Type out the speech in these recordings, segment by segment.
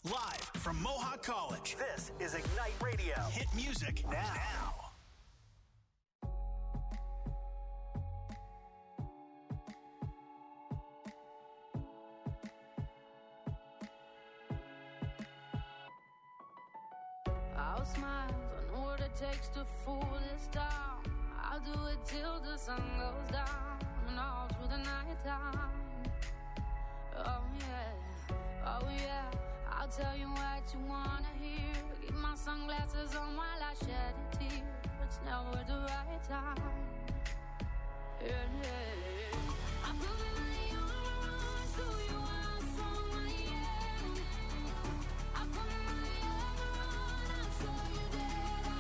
Live from Mohawk College, this is Ignite Radio. Hit music now. I'll smile, I know what it takes to fool this town. I'll do it till the sun goes down and all through the night time. Oh yeah, I'll tell you what you wanna hear. Keep my sunglasses on while I shed a tear. It's never the right time. Yeah. I put my armor on, show you how strong I am. I put my armor on, I'll show you that I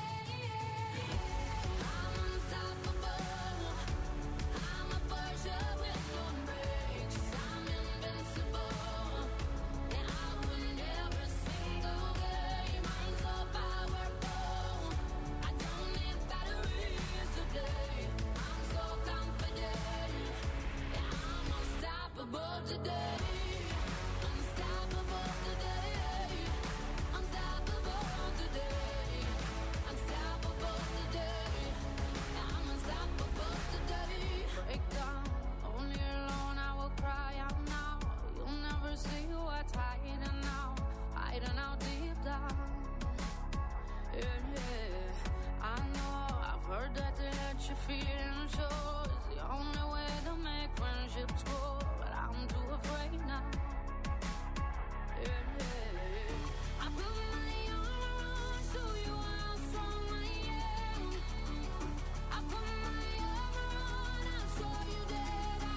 am. I'm unstoppable. I'm a Persia with no brakes. I'm invincible. And I win every single game. I'm so powerful. I don't need batteries to play. I'm so confident. Yeah, I'm unstoppable today. Unstoppable today. Unstoppable today. Unstoppable today. Yeah, I'm unstoppable today. Break down, only alone I will cry out now. You'll never see what's hiding out deep down. Yeah. I know, I've heard that to let you feel and show is the only way to make friendships grow. But I'm too afraid now. Yeah. I put my armor on, show you how strong I am. I put my armor on, I'll show you that I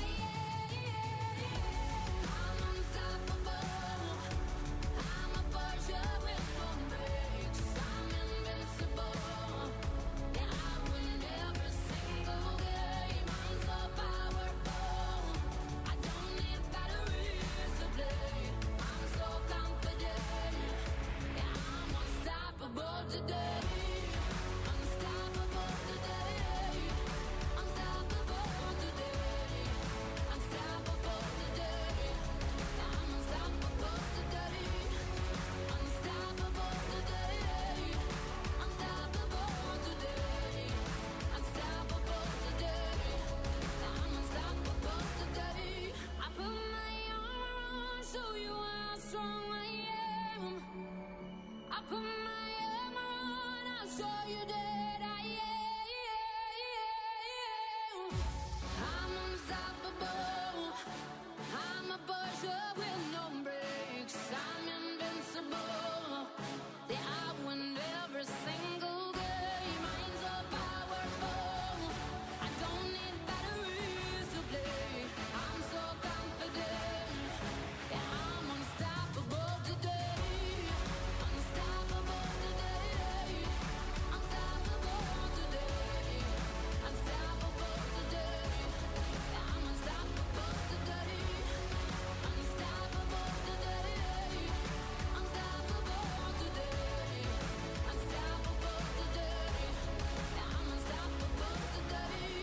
am. I'm unstoppable. I'm a Persia with no brakes. I'm invincible. Yeah, I win every single game. I'm so powerful. I don't need batteries to play. I'm so confident. Yeah, I'm unstoppable today. Unstoppable today. Unstoppable today. Unstoppable today. Yeah, I'm unstoppable today. Unstoppable today. Unstoppable today. Unstoppable today. Yeah, I'm unstoppable today. I put my armor on, show you how strong I am. I put my armor on, I'll show you that I am. I'm unstoppable. I'm a Persia with no brakes. I'm invincible. Yeah, I win every single game. I'm so powerful. I don't need batteries to play. I'm so confident. Yeah, I'm unstoppable today. Unstoppable today. Unstoppable today. Unstoppable today. Yeah, I'm unstoppable today. Unstoppable today. Unstoppable today. Unstoppable today. Yeah, I'm unstoppable today.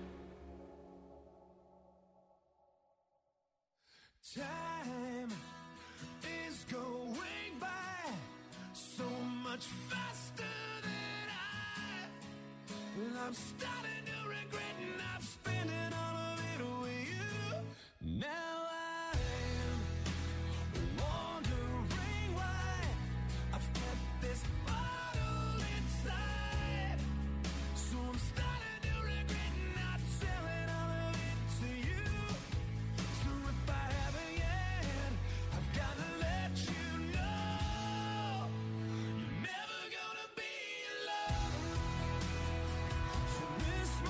Time is going by so much faster than I'm starting to regret, and I'm spending all of it with you. Now I'm wondering why I've kept this bottle inside. So I'm starting to regret not telling all of it to you. So if I haven't yet, I've got to let you know you're never gonna be alone. So miss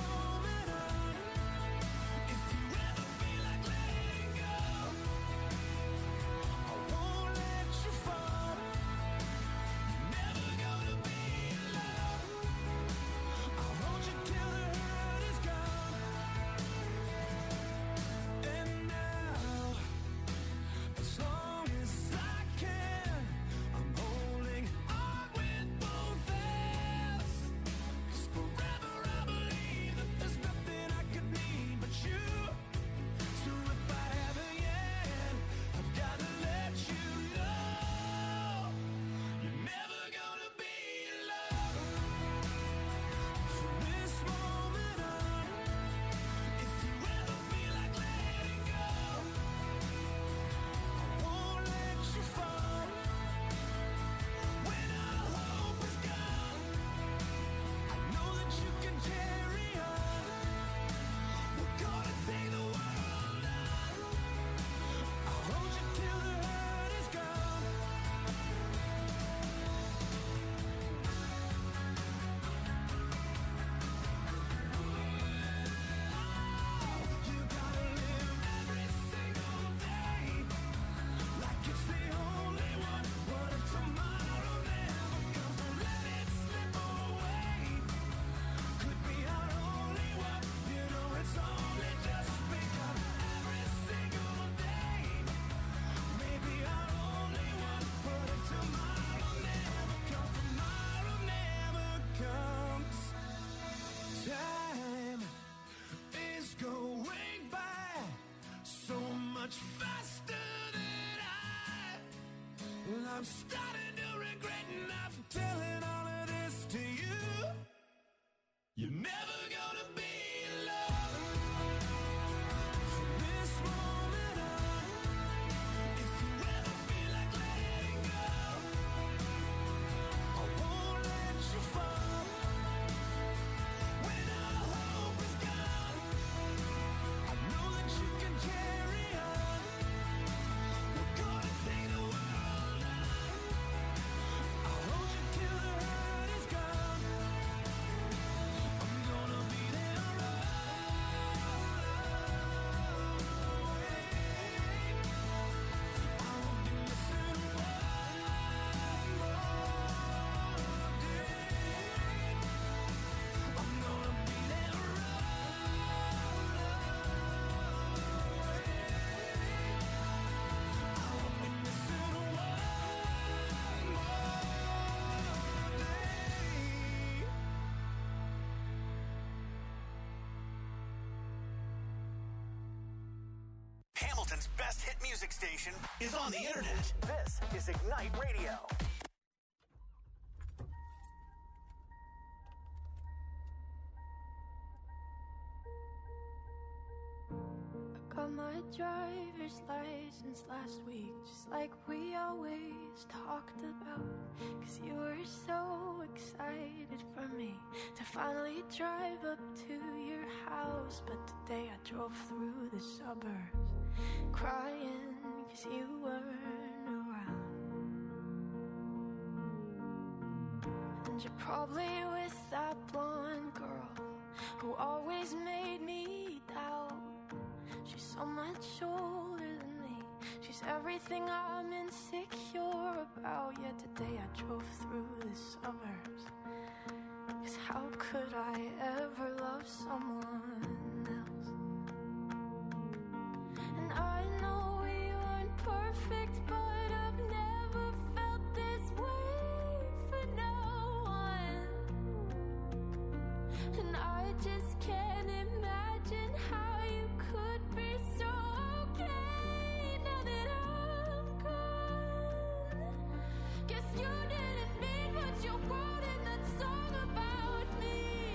I'm starting to regret not telling all of this to you. You're never gonna be alone from this moment on. If you ever feel like letting go, I won't let you fall. When all hope is gone, I know that you can carry on. We're gonna take the world on. I'll hold you till the hurt is gone. I'm gonna be there I won't be missing one more day. I'm gonna be there I won't be missing one more day. Hamilton's best hit music station is on the internet. This is Ignite Radio. I got my driver's license last week, just like we always talked about. 'Cause you were so excited for me to finally drive up to your house. But today I drove through the suburbs crying 'cause you weren't around. And you're probably with that blonde girl who always made me doubt. She's so much older than me. She's everything I'm insecure about. Yet today I drove through the suburbs. 'Cause how could I ever love someone else? And I know we weren't perfect, but I've never felt this way for no one. And I just can't imagine how you could be so okay now that I'm gone. Guess you didn't mean what you wrote in that song about me.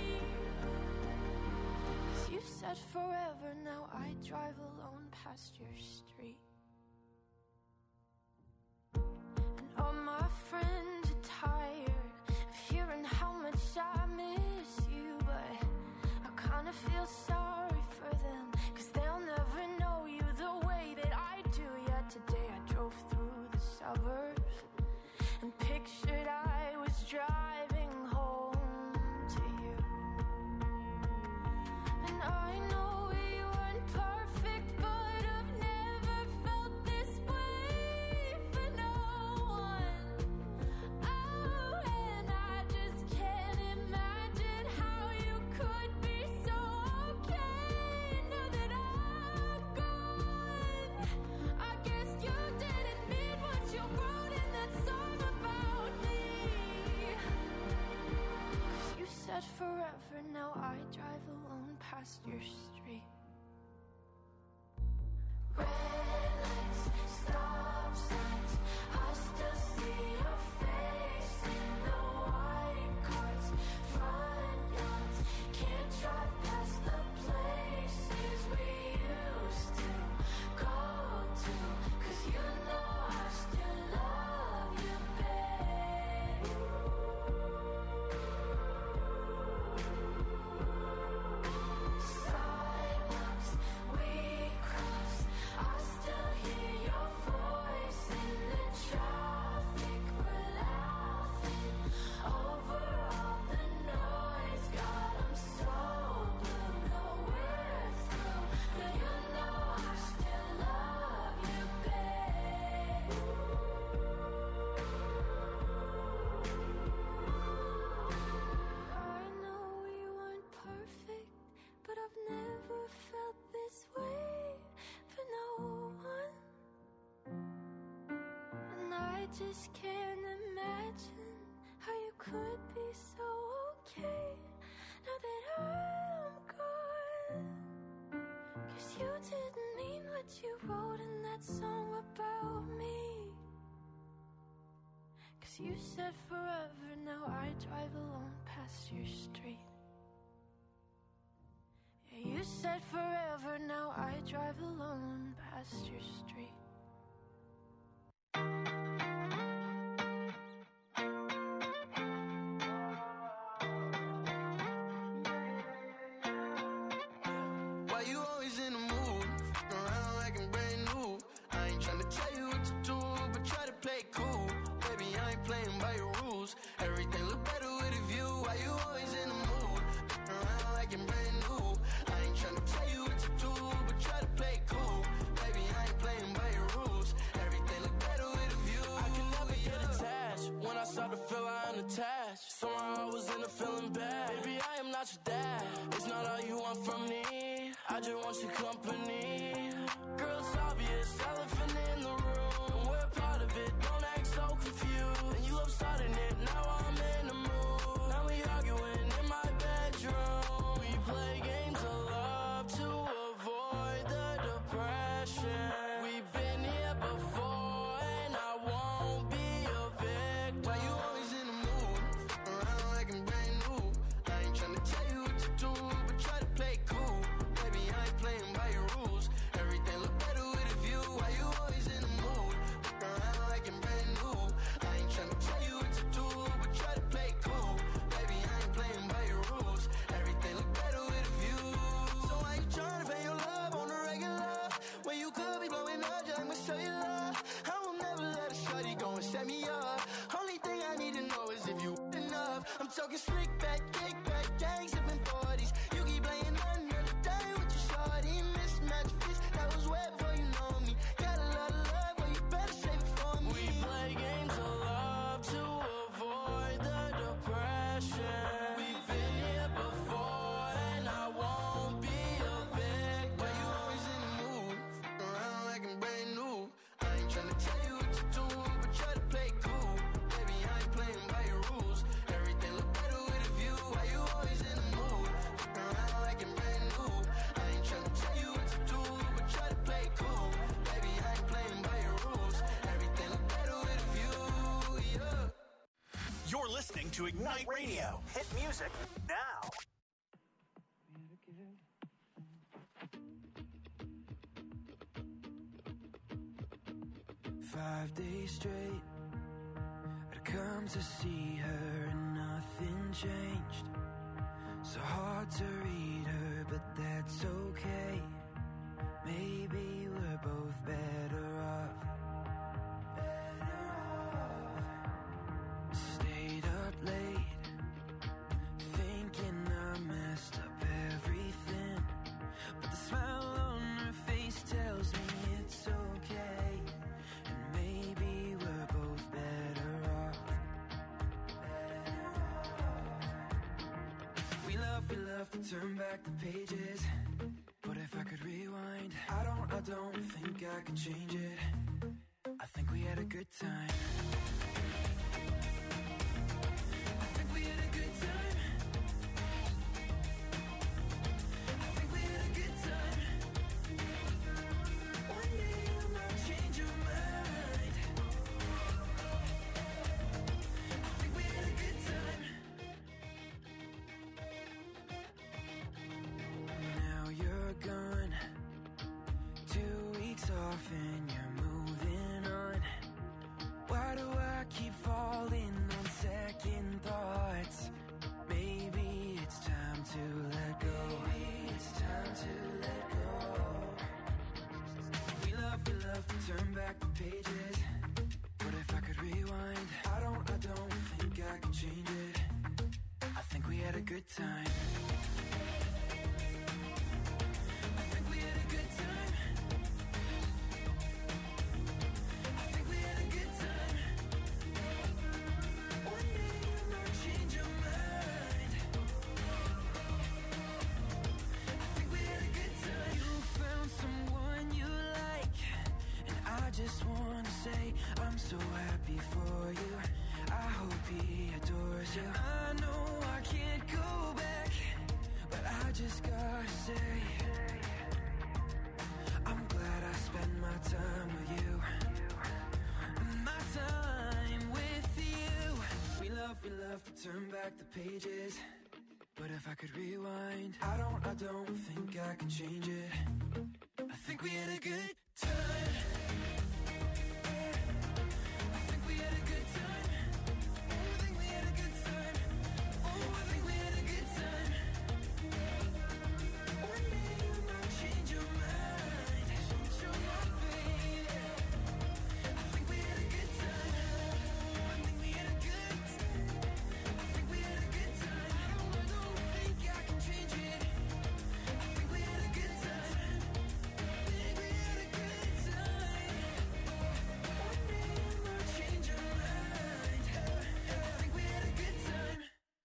'Cause you said forever, now I drive alone past your street. And all my friends are tired of hearing how much I miss you. But I kinda feel sorry for them, 'cause they'll never know you the way that I do. Yet today I drove through the suburbs and pictured I was driving home to you. And I know we weren't perfect, but I've never felt this way for no one. Oh, and I just can't imagine how you could be so okay now that I'm gone. I guess you didn't mean what you wrote in that song about me. 'Cause you said forever, now I drive alone past your street. Red lights, stop signs, I still see your face in the white cars, front yards. Can't drive past the places we used to go to. 'Cause you know I still love you, babe. Sidewalks we cross, I still hear your voice in the traffic. We're laughing over all the noise. God, I'm so blue, no we're through. But you know I still love you, babe. I know we weren't perfect, but I've never felt this way for no one. And I just can't imagine how you could be so okay now that I'm gone. 'Cause you didn't mean what you wrote in that song about me. You said forever, now I drive alone past your street. Yeah, you said forever, now I drive alone past your street. Why you always in the mood? Around like I'm brand new. I ain't tryna tell you what to do, but try to play it cool. Baby, I ain't playing by your rules. Everything look better with a view. Why you always in the mood? Around like I'm brand new. I ain't tryna tell you what to do, but try to play it cool. Baby, I ain't playing by your rules. Everything look better with a view. I can never get attached. When I start to feel I'm unattached, somehow I was in a feeling bad. Baby, I am not your dad. It's not all you want from me. I just want your company. Girl, it's obvious, elephant in the room. We're part of it, don't act so confused. And you love starting it, now I'm in the mood. Now we arguing in my bedroom. We play games of love to avoid the depression. We've been here before and I won't be a victim. Why you always in the mood? Around like I'm brand new. I ain't tryna tell you what to do, but try to play it cool. Baby, I ain't playing by your rules. Everything look better with a view. Why you always in the mood? Around like I'm brand new. I ain't tryna tell you what to do, but try to play it cool. Baby, I ain't playing by your rules. Everything look better with a view. So why you tryna pay your love on the regular? When you could be blowing up, just I'ma show you love. I will never let a shorty go and set me up. Only thing I need to know is if you enough. I'm talking slick back, kick back, gang sipping 40s. You keep playing another day with your shorty. Mismatch fits, that was wet before you know me. Got a lot of love, but you better save it for me. We play games of love to avoid the depression. We've been here before and I won't be a victim. Why you always in the mood? Around like I'm brand new. I ain't tryna tell you what to do, but try to play it cool. Baby, I ain't playing by your rules. Everything look better with a view. Why you always in the mood? Around like I'm brand new. I ain't tryna tell you what to do, but try to play it cool. Baby, I ain't playing by your rules. Everything look better with a view, yeah. You're listening to Ignite Radio. Hit music now. 5 days straight, I'd come to see her and nothing changed. So hard to read her, but that's okay. Maybe we're both better off. Stayed up late, thinking I messed up everything. But the smile on her face tells me it's okay. And maybe we're both better off. We love to turn back the pages. But if I could rewind, I don't think I could change it. I think we had a good time. I think we had a good time. I think we had a good time. One day you might change your mind. I think we had a good time. Now you're gone, 2 weeks off and you're moving on. Why do I keep falling on second thoughts? Maybe it's time to let go. Maybe it's time to let go. We love to turn back the pages. But if I could rewind, I don't think I could change it. I think we had a good time. I think we had a good time. I think we had a good time. One day you might change your mind. I think we had a good time. You found someone you like, and I just wanna say I'm so happy for you. I hope he adores you. I know I can't go back. turn back the pages, but if I could rewind, I don't think I can change it. I think we had a good time. I think we had a good time. Oh, I think we had a good time. Oh, I think we had a good time. One day you might change your mind. Show up, baby. I think we had a good time. I think we had a good time. I think we had a good time. I don't think I can change it. I think we had a good time. I think we had a good time. One day you might change your mind. I think we had a good time.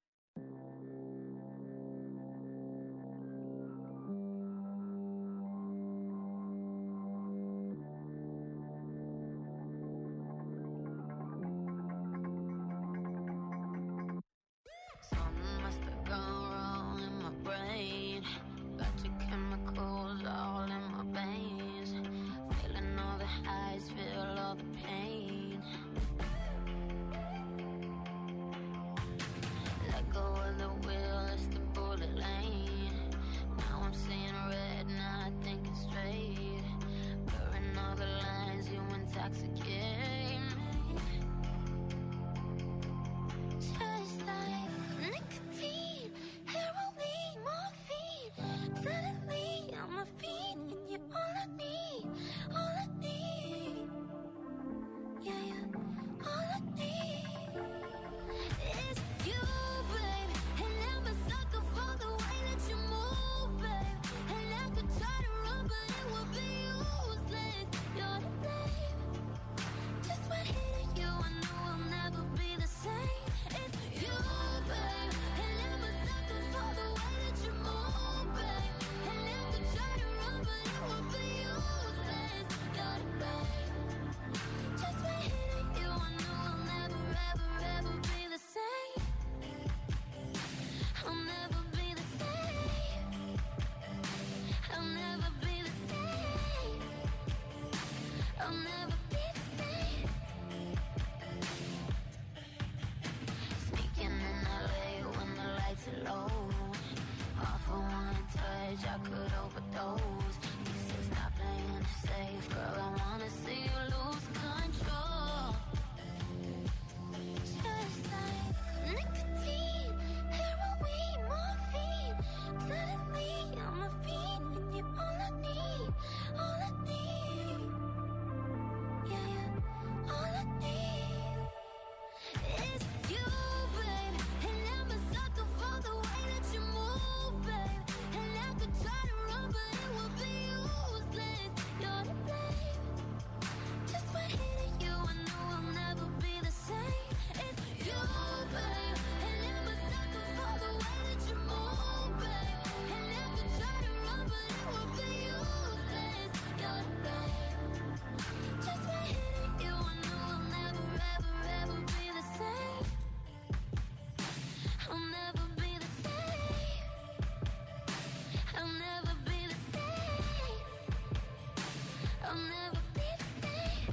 Something must have gone wrong in my brain. Got your chemicals all in my veins. Feeling all the highs, feel all the pain. Let go of the wheel, it's the bullet lane. Now I'm seeing red, not thinking straight. Blurring all the lines, you intoxicate me. Just like nicotine, heroin, morphine. Suddenly I'm a fiend, and you're all I need, all I need. Yeah, yeah, all I need is you, babe. And I'm a sucker for the way that you move, babe. And I could try to run, but it would be useless. You're to blame. Just when hitting you, I knew I'll never be the same. It's you, babe. And I'm a sucker for the way that you move, babe. And I could try to run, but it would be useless. You're to blame. Just when hitting you, I knew I'll never, ever, ever be the same. I'll never be the same. I'll never be the same. I'll never be the same. Sneaking in LA when the lights are low. All for one touch, I could overdose. You said stop playing it safe, girl. I wanna see you lose control. Just like nicotine, heroin, morphine. Suddenly I'm a fiend, and you're all I need, all I need. Yeah, yeah, all I need is you, babe. And I'm a sucker for the way that you move, babe. And I could try to run, but it would be useless. You're to blame. Just when hitting you, I knew I'll never be the same. It's you, babe. And I'm a sucker for the way that you move, babe. And I could try to run, but it would be useless. You're to blame. Just when hitting you, I knew I'll never, ever, ever be the same. I'll never be the same. I'll never be the same. I'll never be the same.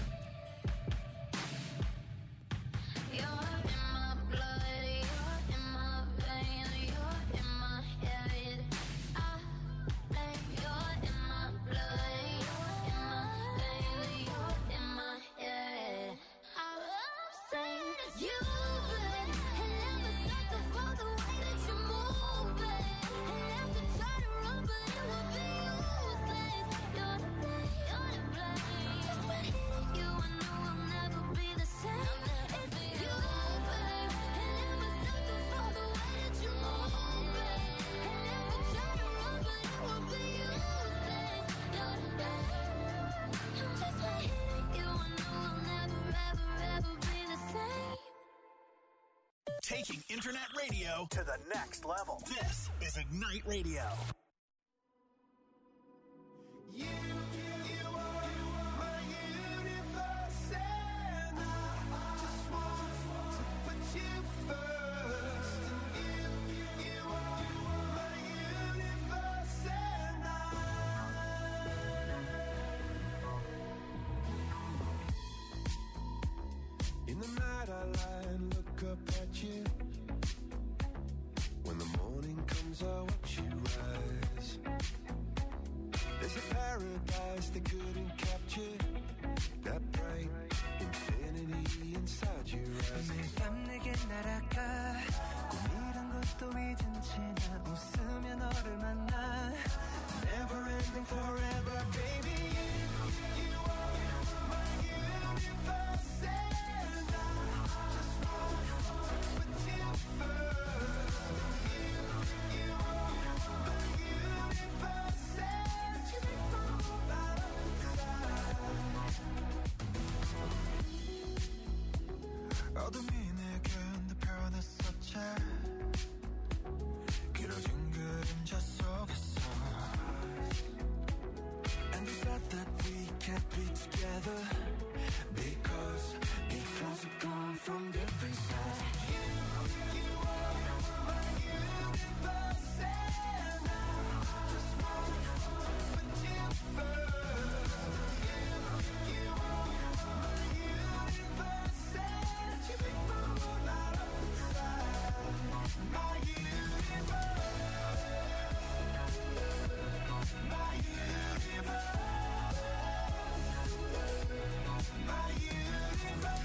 You're in my blood, you're in my veins, you're in my head. I blame you're in my blood, you're in my veins, you're in my head. I'm saying you, babe, and I'm a sucker for the way that you move, babe. And I could try to run, but it would be useless. You're to blame, you're to blame. Just when hitting you, I knew I'll never be the same. It's you, babe, and I'm a sucker for the way that you move, babe. And I could try to run, but it would be useless. You're to blame. Just when hitting you, I knew I'll never, ever, ever be the same. Taking internet radio to the next level. This is Ignite Radio. You are my universe, and I just want to put you first. You are my universe, and in the night I lie and look up at you. dreams I watch you rise. There's a paradise they couldn't capture, that bright infinity inside your eyes. 매일 밤 내게 날아가 꿈이란 것도 잊은 채 나 웃으며 너를 만나. Never ending forever, baby. You are my universe, and I just want to put you first. You are my universe, and you make my whole life inside. 어둠이 내게 내 변했었지. 길어진 그림자 속에서. And we said that we can't be together because because we come from different sides. You are my universe, and I just want to put you first. You are my universe, and you make my whole life inside. My universe. My universe, my universe.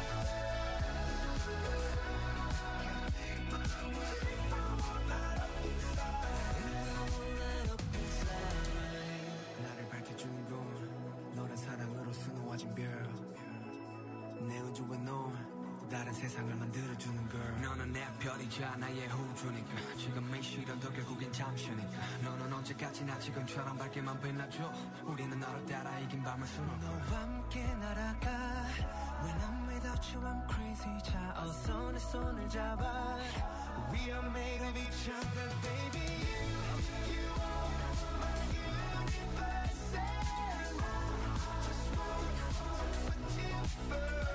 나를 밝혀주는 건 너란 사랑으로 수놓아진 별. 내 우주에 넌 다른 세상을 만들어주는 걸. 너는 내 별이자 나의 우주니까. 지금의 시련도 결국엔 잠시니까. 너는 언제까지나 지금처럼 밝게만 빛나줘. 우리는 너를 따라 이긴 밤을 수놓고. 너와 함께 날아가. When I'm without you I'm crazy. 자 어서 내 손을 잡아. We are made of each other, baby. You are my universe, and I just want to put you first.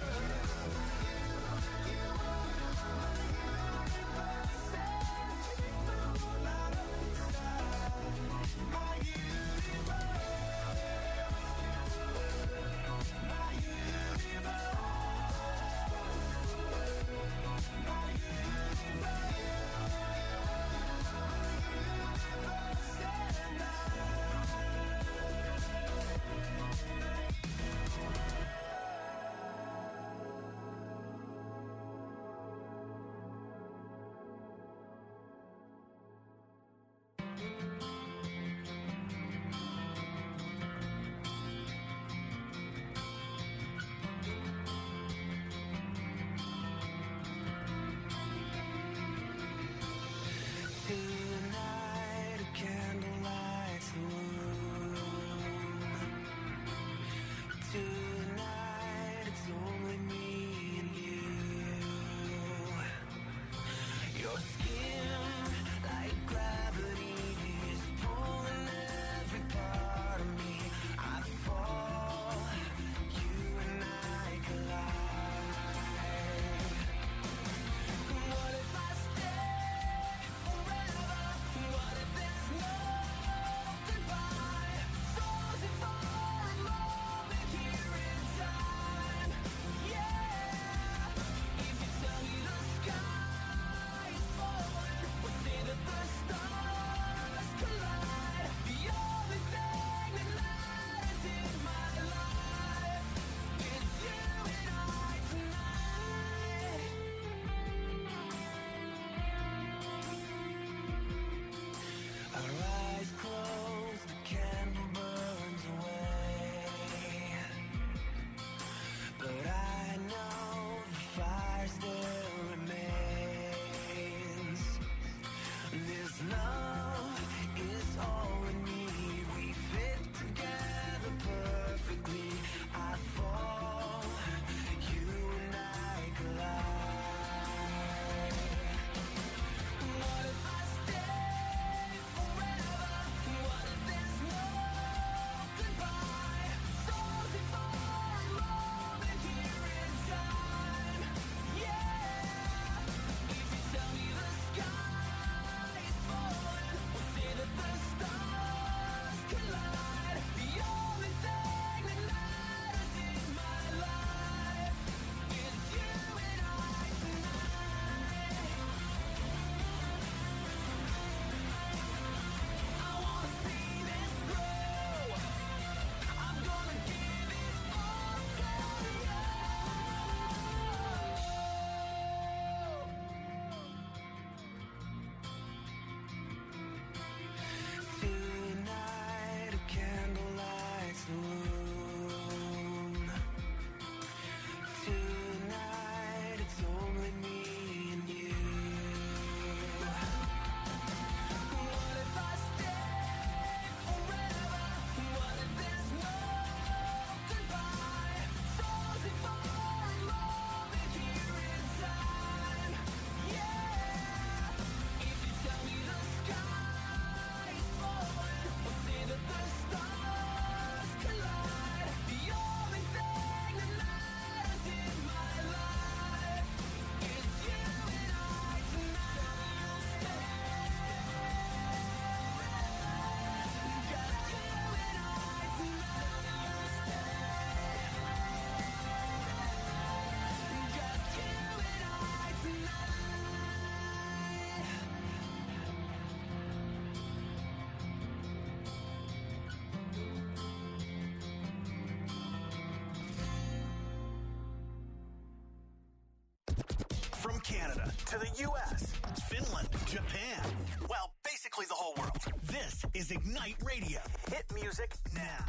From Canada to the U.S., Finland, Japan, well, basically the whole world. This is Ignite Radio. Hit music now.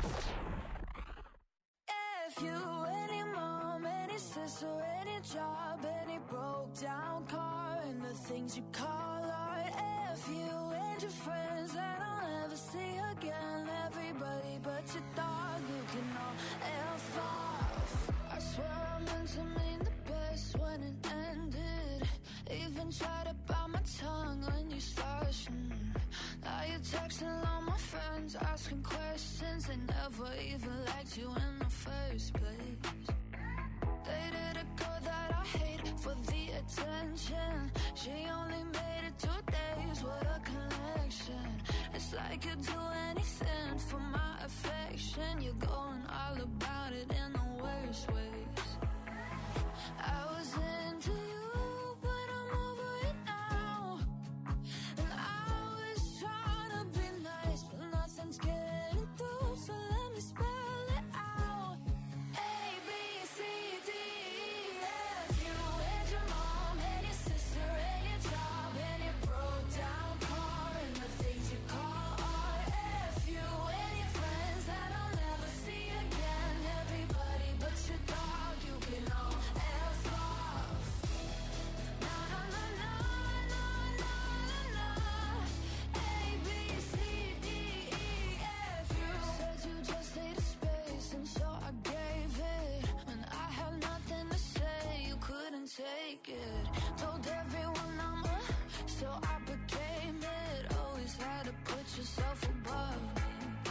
If you, any mom, any sister, any job, any broke down car, and the things you call art. If you and your friends that I'll never see again, everybody but your dog, you can all F off. I swear I meant to mean the best when it ended. Even tried to bite my tongue when you started. Now you're texting all my friends, asking questions. They never even liked you in the first place. Dated a girl that I hate for the attention. She only made it 2 days with a connection. It's like you'd do anything for my affection. You're going all about it in the worst ways. I was into you, but I'm over it now. And I was trying to be nice, but nothing's getting through. So let me spell it out. A, B, C, D, E, F. You and your mom and your sister and your job and your broke down car and the things you call art. F. You and your friends that I'll never see again. Everybody but your dog, you can all F off. Na na na na na na na na. A, B, C, D, E, F. You said you just needed space, and so I gave it. When I had nothing to say, you couldn't take it. Told everyone I'm a, so I became it. Always had to put yourself above me.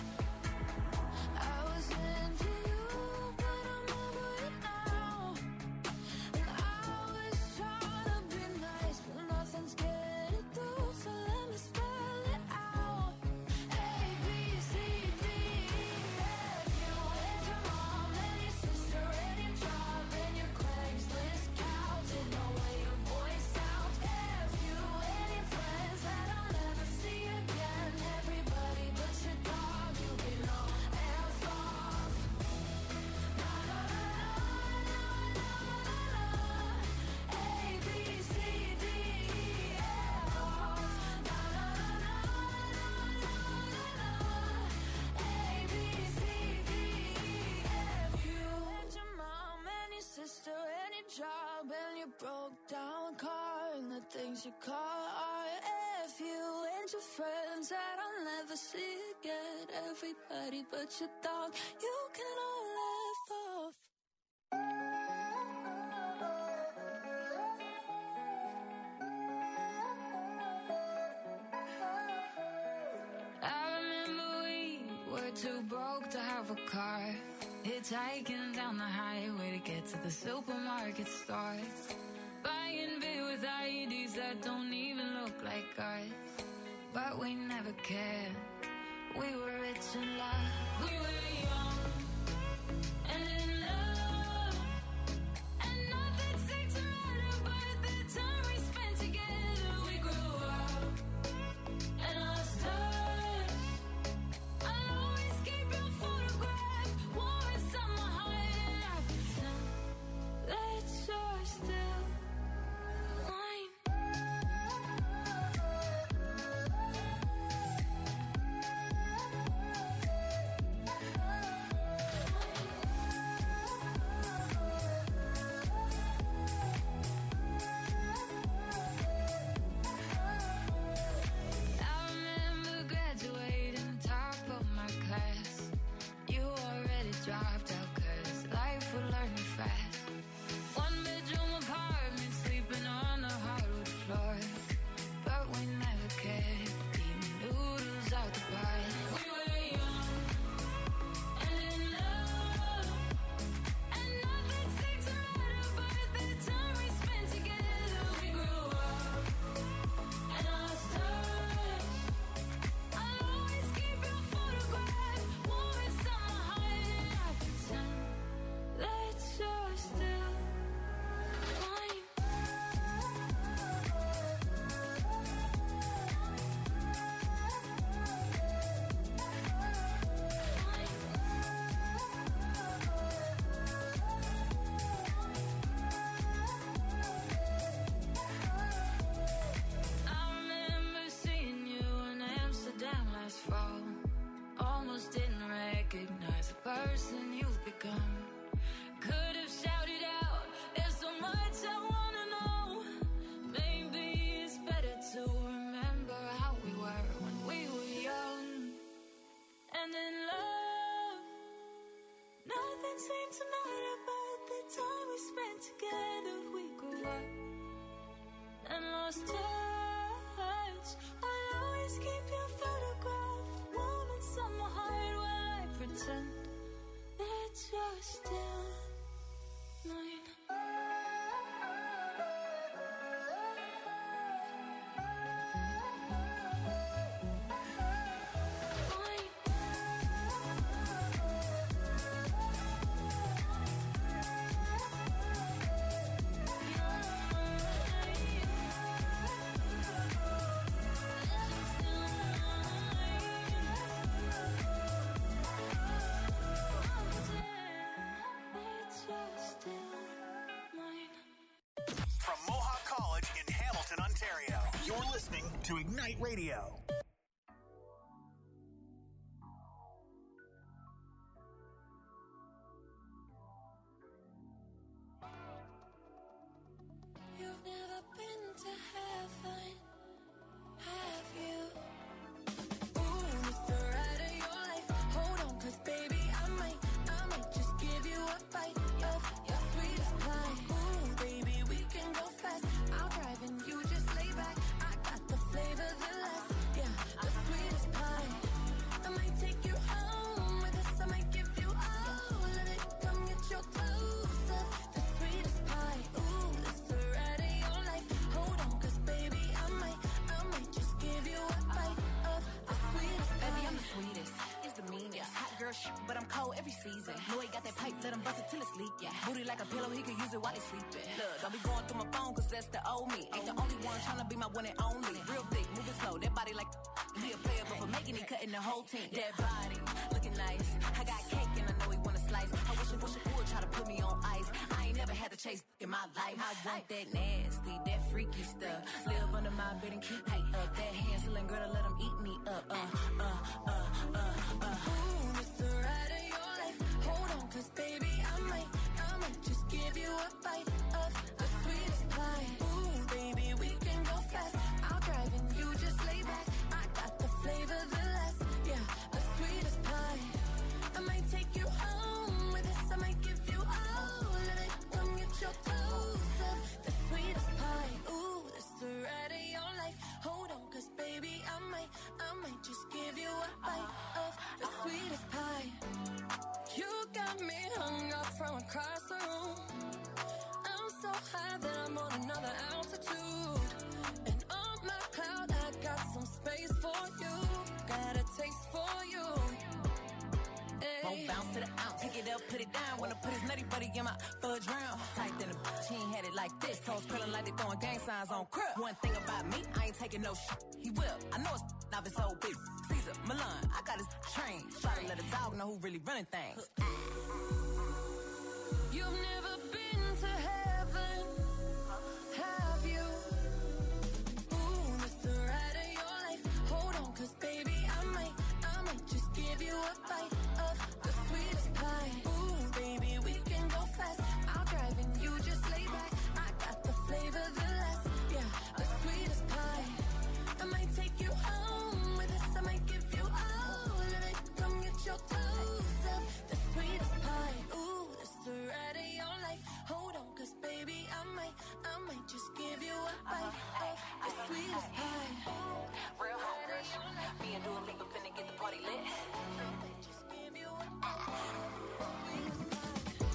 I was into you, but I'm over it now. And I was trying to be nice, but nothing's getting through. So let me spell it out. A, B, C, D, E, F. You and your mom and your sister and your job and your Craigslist couch and the way your voice sounds. F. You and your friends that I'll never see again. Everybody but your dog, you can all F off. Na na na na na na na. A, B, C, D, E, F off. Na na na na na na na. A, B, C, D, E, F. You and your mom and your sister and your job and your broke down car and the things you call art. F. You and your friends that I'll never see again. Everybody but your dog, you can all F off. I remember we were too broke to have a car. Hitchhiking down the highway to get to the supermarket stores. Buying beer with IEDs that don't even look like ours. But we never cared. We were rich in love. We were young and in love. And nothing seemed to matter by the time we spent together. We grew up and lost touch. I'll always keep your photograph warm inside my heart. And I pretend that you're still mine. to Ignite Radio. You've never been to heaven, have you? Ooh, it's the ride of your life. Hold on, 'cause baby, I might just give you a bite of your sweetest pie. Ooh, baby, we can go fast. I'll drive and you just lay back. I got the flavor, the last, yeah, the sweetest pie. I might take you home with us. I might give you all of it. Come get your clothes up, the sweetest pie. Ooh, it's the ride of your life. Hold on, 'cause baby, I might just give you a bite of the sweetest pie. Baby, I'm the sweetest. It's the meanest. Hot girl shit, but I'm cold every season. Know he got that pipe, let him bust it till it's leak. Yeah. Booty like a pillow, he could use it while he's sleeping. Look, don't be going through my phone, 'cause that's the old me. Ain't the only one tryna be my one and only. Real thick, moving slow, that body like he a player, but for making it, cutting the whole team. That body, looking nice. I got cake and I know he wanna slice. I wish it would try to put me on ice. I ain't never had to chase in my life. I want that nasty, that freaky stuff. Live under my bed and keep me up. That Hansel girl to let him eat me up. Ooh, it's the ride of your life. Hold on, 'cause baby, I might just give you a bite of the sweetest pie. Ooh, baby, we can go fast. I'll drive and you just lay back. I got the flavor, the last, yeah, the sweetest pie. I might take you home with us. I might give you all of it. Come get your clothes up, the sweetest pie. Ooh, it's the ride of your life. Hold on, 'cause baby, I might just give you a bite of the sweetest pie. You got me hung up from across the room. I'm so high that I'm on another altitude. And on my cloud, I got some space for you. Got a taste for you. Won't bounce to the ounce. Pick it up, put it down. Wanna put his nutty buddy in my fudge round. Tight than a bitch, he ain't had it like this. Toes curling like they throwing gang signs on crib. One thing about me, I ain't taking no shit. He will. I know it's now it's so big. Caesar, Milan, I got his train. Try to let a dog know who really running things. You've never been to heaven, have you? Ooh, it's the ride of your life. Hold on, 'cause baby, I might just give you a bite of the sweetest pie. Ooh, baby, we can go fast. I'll drive and you just lay back. I got the flavor, the last, yeah, the sweetest pie. I might take you home with us. I might give you all of it. Come get your clothes up, the sweetest pie. Ooh, it's the ride of your life. Hold on, 'cause baby, I might just give you a bite of the sweetest pie. Real hot girl. Me and Dua Lipa finna get the party lit. Just give you a bite of the sweetest pie.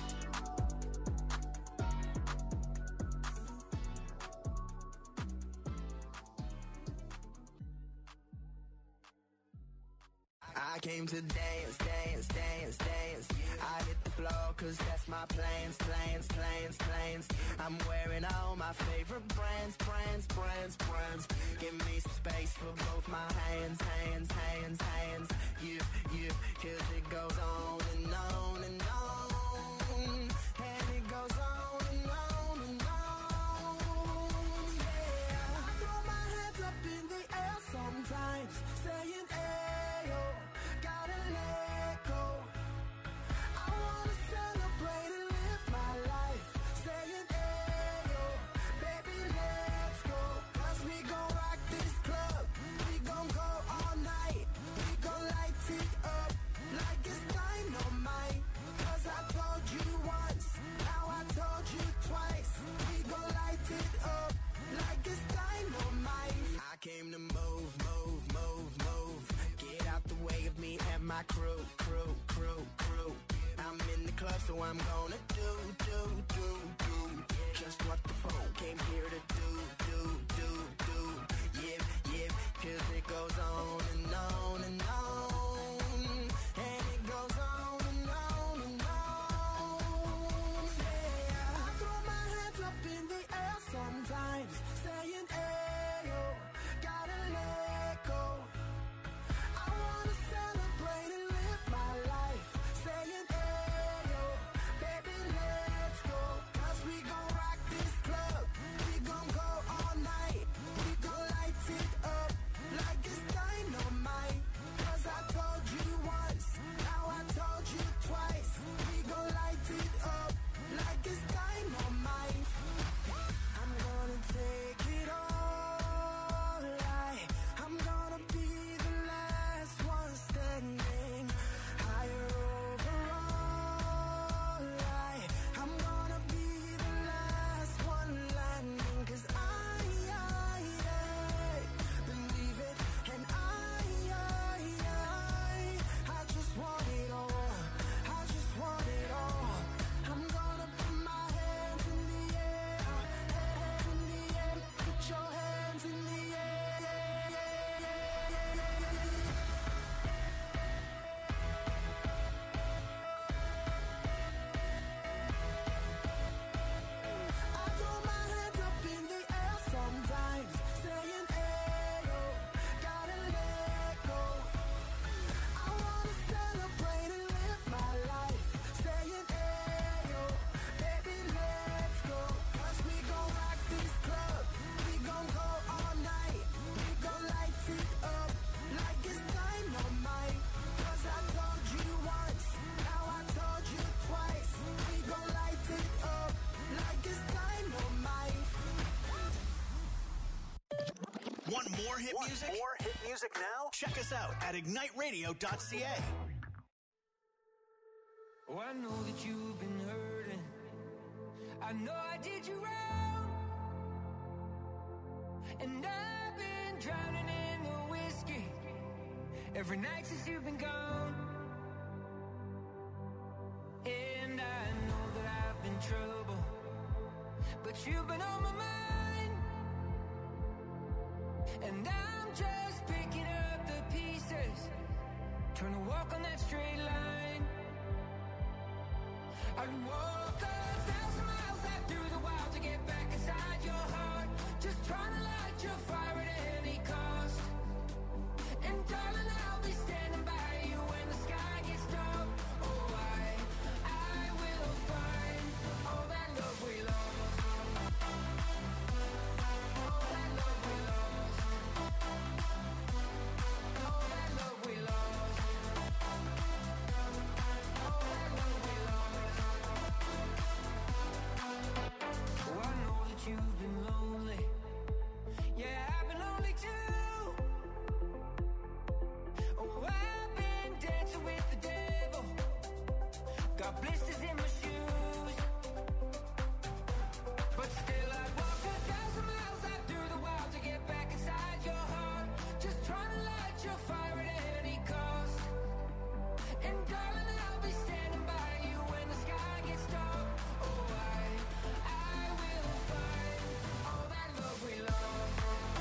I came to dance, dance, dance, dance. I hit the floor 'cause that's my plans, plans, plans, plans. I'm wearing all my favorite brands, brands, brands, brands. Give me some space for both my hands, hands, hands, hands. You, 'cause it goes on and on and on. And it goes on and on and on. Yeah. I throw my hands up in the air sometimes, saying, ayo, gotta let go. I wanna celebrate and live my life, saying, ayo, baby, let's go. 'Cause we gon' rock this club, we gon' go all night. We gon' light it up like it's dynamite. 'Cause I told you once, now I told you twice. We gon' light it up like it's dynamite. I came to move, move, move, move. Get out the way of me and my crew, crew, crew, crew. I'm in the club, so I'm gonna do just what the phone came here to do. Yeah, 'cause it goes on and on and on. And it goes on and on and on. Yeah, I throw my hands up in the air sometimes, saying, ayo, gotta let go. I wanna celebrate and live my life, saying, ayo, baby, Want more hit music? More hit music now? Check us out at igniteradio.ca. Oh, I know that you've been hurting. I know I did you wrong. And I've been drowning in the whiskey every night since you've been gone. And I know that I've been trouble, but you've been on my mind. And I'm just picking up the pieces, trying to walk on that straight line. I'd walk 1,000 miles out through the wild to get back inside your heart, just trying to light your fire at any cost. And darling, I'll be standing by you when the sky gets dark. Oh, I will find all that love we lost. All that love we lost. All that love we lost. All that love we lost. Oh, I know that you've been lonely. Yeah, I've been lonely too. Oh, I've been dancing with the devil. Got blisters in my shoes. But still I'd walk 1,000 miles out through the wild to get back inside your heart, just trying to light your fire at any cost. And darling, I'll be standing by you when the sky gets dark. Oh, I will find all that love we lost.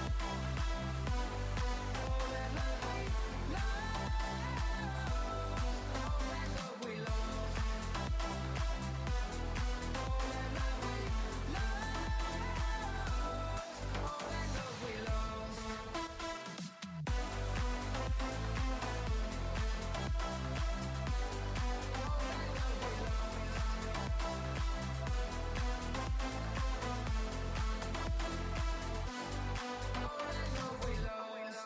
All that love we lost. All that love we lost. All that love we lost. All that love we lost. All that love we lost.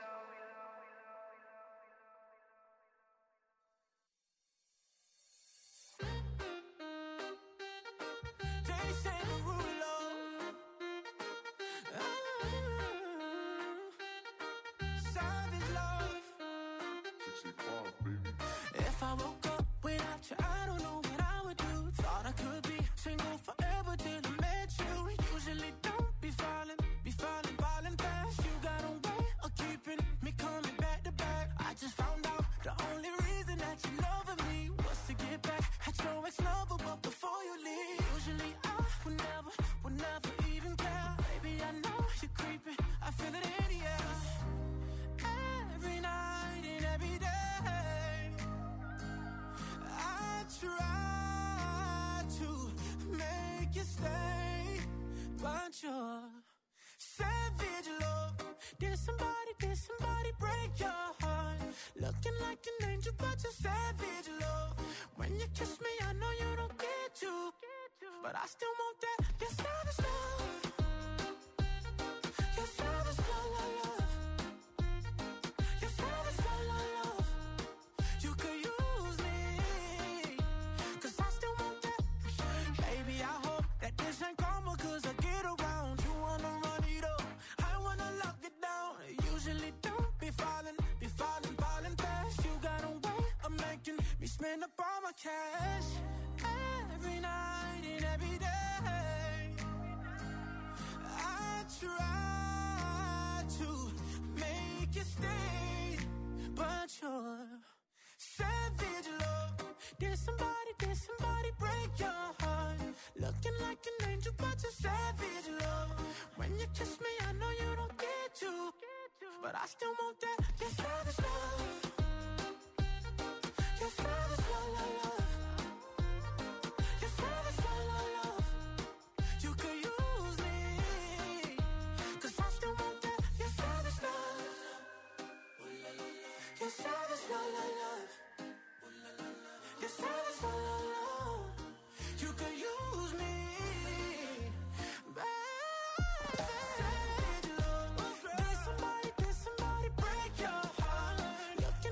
They say the rule savage love. If I woke up without you, I don't know what I would do. Thought I could be single forever till I met you. Usually don't be falling fast. You got a way of keeping me coming back to back. I just found out the only reason that you loving me was to get back at your ex-lover, but before you leave, usually I would never even care. Baby, I know you're creeping, I feel it in the air. Every night and every day, I try to make you stay, but you're savage love. Did somebody break your heart? Looking like an angel, but you're savage love. When you kiss me, I know you don't get to, but I still want that. Your savage love. Your savage love, love. Your savage love, love. You could use me, 'cause I still want that. Baby, I hope that this ain't karma, 'cause I get around. You wanna run it up, I wanna lock it down. Usually don't be falling fast. You got a way of making me spend up all my cash. Every night and every day, I try to make you stay, but you're savage love. Did somebody break your heart? Looking like an angel, but you're savage love. When you kiss me, I know you don't get to, but I still want that. Your savage love. Your savage love, love. Your savage love, love. You could use me, 'cause I still want that. Your savage love. Your savage love, love. Your savage love, love. You could use me, baby. Savage love. Did somebody break your heart?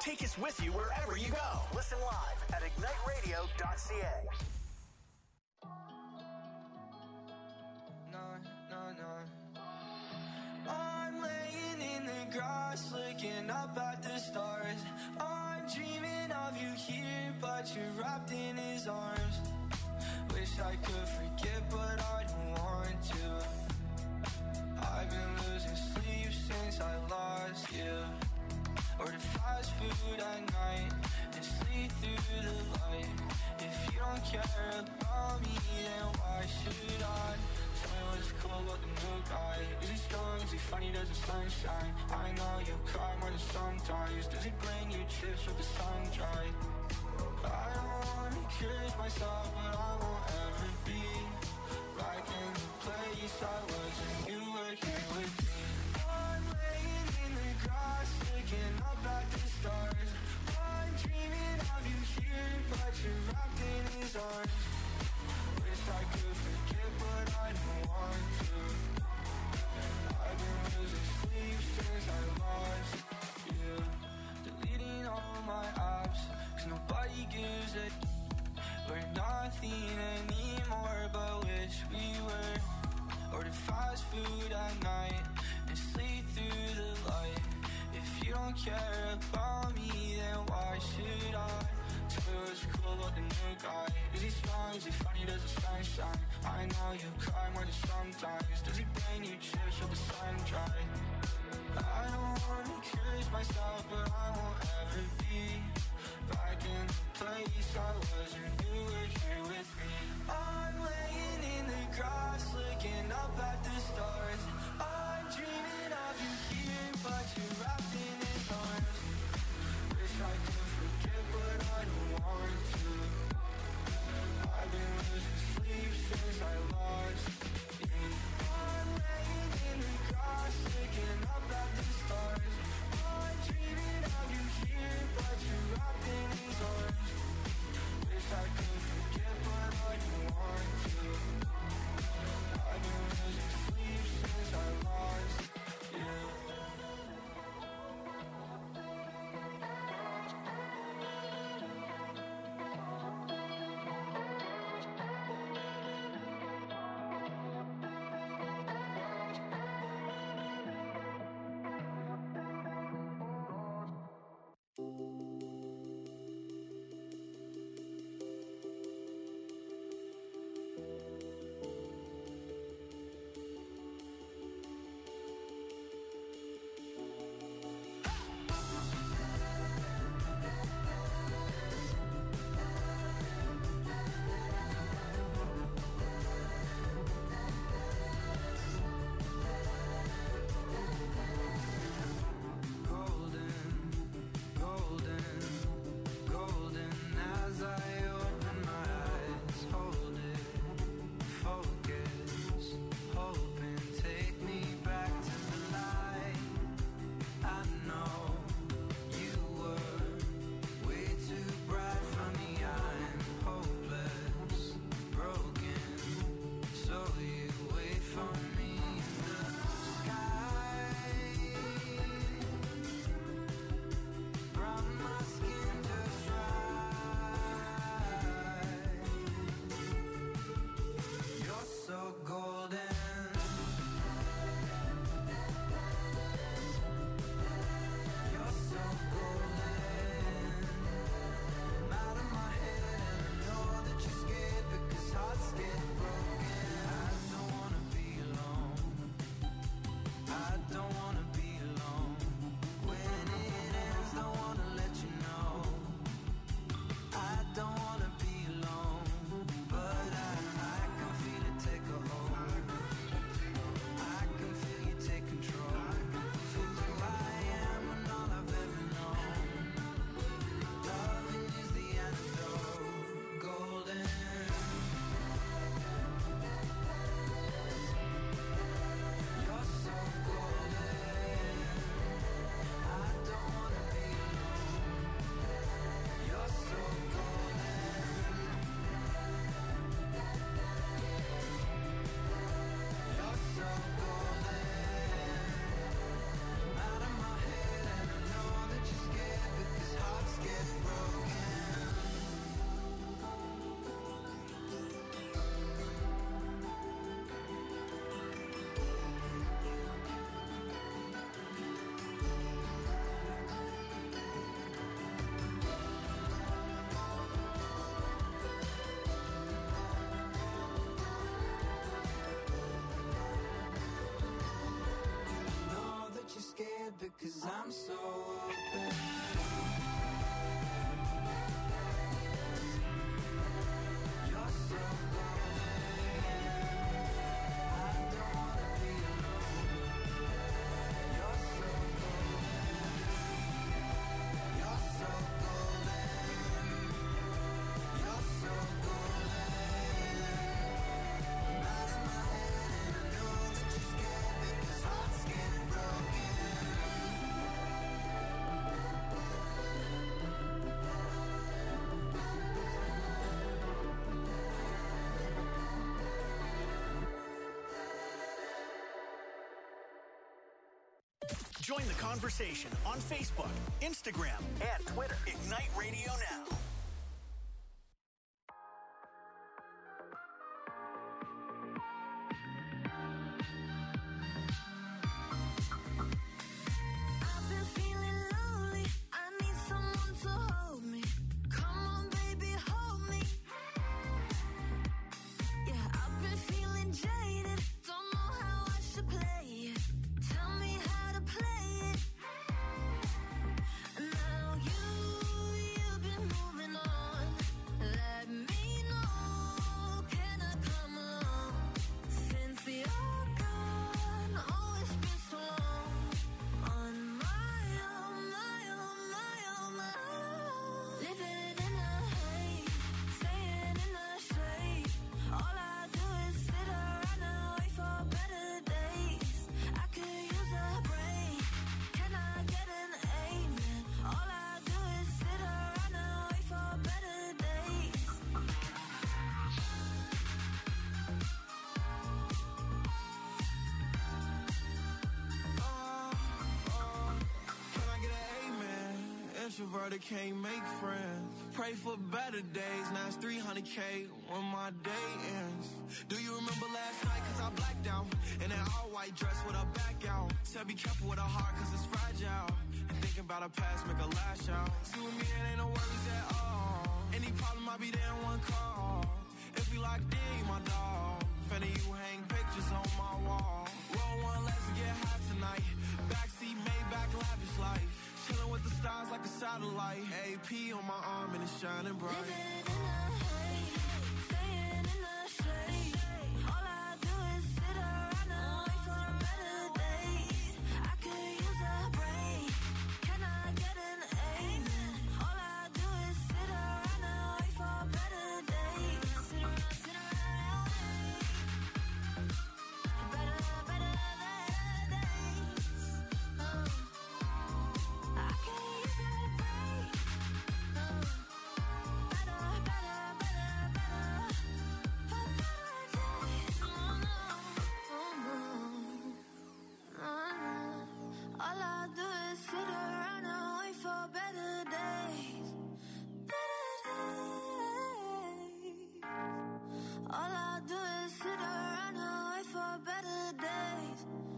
Take us with you wherever you go. Listen live at igniteradio.ca. I'm laying in the grass, looking up at the stars. I'm dreaming of you here, but you're wrapped in his arms. Wish I could forget, but I don't want to. I've been losing sleep since I lost you. Order fast food at night and sleep through the light. If you don't care about me, then why should I? Tell me what's cool about the new guy. Is he strong? Is he funny? Does the sunshine? I know you cry more than sometimes. Does he bring you chips with the sun dry? I don't wanna curse myself, but I won't ever be back in the place I was when you were here with me. I'm laying in the grass, looking up at the stars. I'm dreaming of you here, but you're wrapped in his arms. Wish I could forget, but I don't want to. I've been losing sleep since I lost you. Deleting all my apps, 'cause nobody gives a we're nothing anymore, but wish we were. Order fast food at night and sleep through the light. If you don't care about me, then why should I? Tell me what's cool about the new guy. Is he strong? Is he funny? Does the sun shine? I know you cry more than sometimes. Does he bring you chips with the sun dry? I don't wanna curse myself, but I won't ever be back in the place I was when you were here with me. I'm laying in the grass, looking up at the stars. I'm dreaming of you here, but you're wrapped in his arms. Wish I could forget, but I don't want to. I've been losing sleep since I lost you. I'm laying in the grass, looking up at the stars. I'm dreaming of you here, but you're wrapped in his arms. Wish I could forget, but I don't want to. I've been losing sleep. it, cause I'm so open. You're so golden. I don't wanna be alone. You're so golden. You're so golden. You're so golden. Right in my head, and I know that you're scared because hearts get broken. Join the conversation on Facebook, Instagram, and Twitter. Ignite Radio Now. I've been feeling lonely. I need someone to hold me. Come on, baby, hold me. Yeah, I've been feeling jaded. Don't know how I should play it. Tell me how to play it. Now you've been moving on. Let me know. Can I come along? Since you're gone, oh, it's been so long. On my own, my own, my own, my own. Living in a haze, staying in the shade. All I do is sit around and wait for better days. I could use a break. Can I get an amen? All I do is sit around and wait for better days. Can I get an amen? Introverted can't make friends. Pray for better days. Now it's 300K when my day ends. Do you remember last night? Cause I blacked out. In that all white dress with a back out. Said be careful with a heart cause it's fragile. And thinking about a past make a lash out. See with me it ain't no worries at all. Any problem I'll be there in one call. If we locked in, you my dog. Finna you hang pictures on my wall. Roll one, let's get high tonight. Backseat, Maybach, lavish life. Chilling with the stars like a satellite. AP on my arm and it's shining bright. Living in a haze, staying in the shade. All I do is sit around and wait for better days. I could use a break. Can I get an amen? All I do is sit around and wait for better days. Sit around and wait. Better days. I could use a break. Better for better days. All I do is sit around and wait for better days. Better days. All I do is sit around and wait for better days.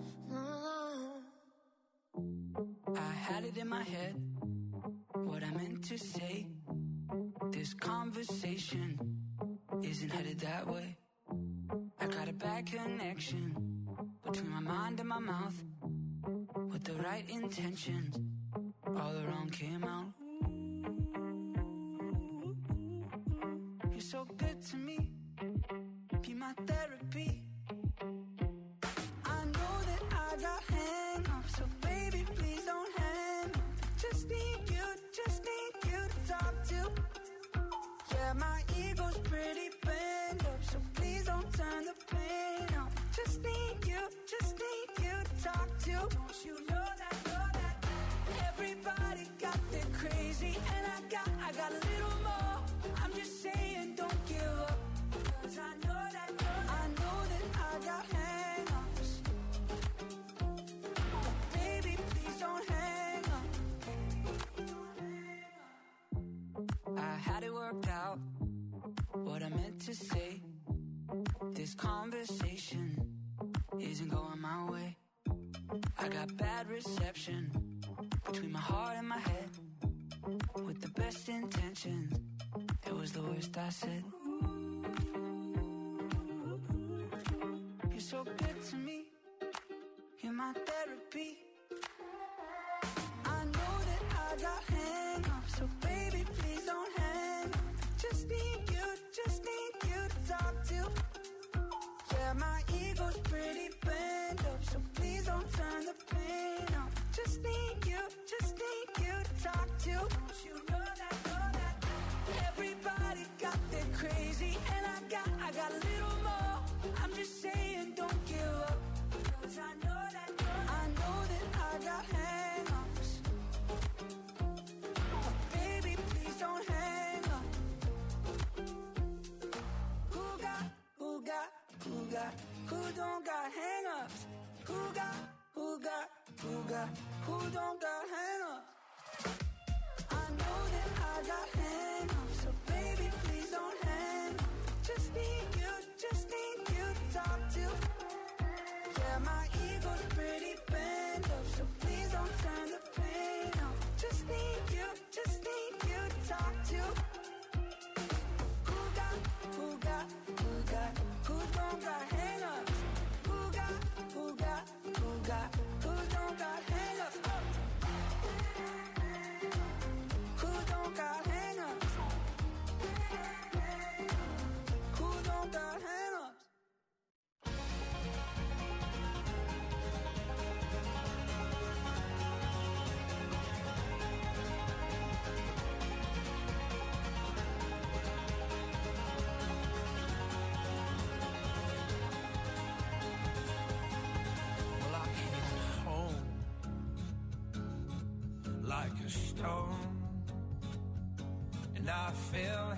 I had it in my head, what I meant to say. This conversation isn't headed that way. I got a bad connection between my mind and my mouth. With the right intentions, all the wrong came out. You're so good to me, be my therapy. I know that I got hang-ups, so baby, please don't hang up. Just need you to talk to. Yeah, my ego's pretty bent up, so please don't turn the pain up. Just need you to talk to. Don't you know that everybody got their crazy, and I got a little more. I'm just saying, don't give up, 'cause I know that I got hang-ups. Baby, please don't hang up. I had it worked out, what I meant to say. This conversation isn't going my way. I got bad reception between my heart and my head. With the best intentions, it was the worst I said. You're so good to me, you're my therapy. I got hang-ups, so baby, please don't hang up. Just need you to talk to. Yeah, my ego's pretty bent up, so please don't turn the pain up. Just need you to talk to. Don't you know that everybody got their crazy, and I got a little more. I'm just saying, don't give up, 'cause I know that I got hang-ups. But baby, please don't hang up. Who don't got hang-ups? Who don't got hang-ups? I know that I got hang-ups, so baby, please don't hang up. Just need you to talk to. Yeah, my ego's pretty bent up, so please don't turn the pain up. Just need you to talk to. Who don't got hang-ups? Who don't got hang-ups? Who don't got hang-ups? Who don't got hang-ups? Well, I came home like a stone, and I fell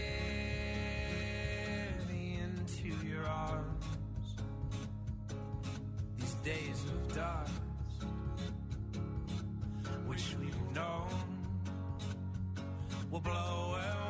heavy into your arms. These days of dust, which we've known, will blow away.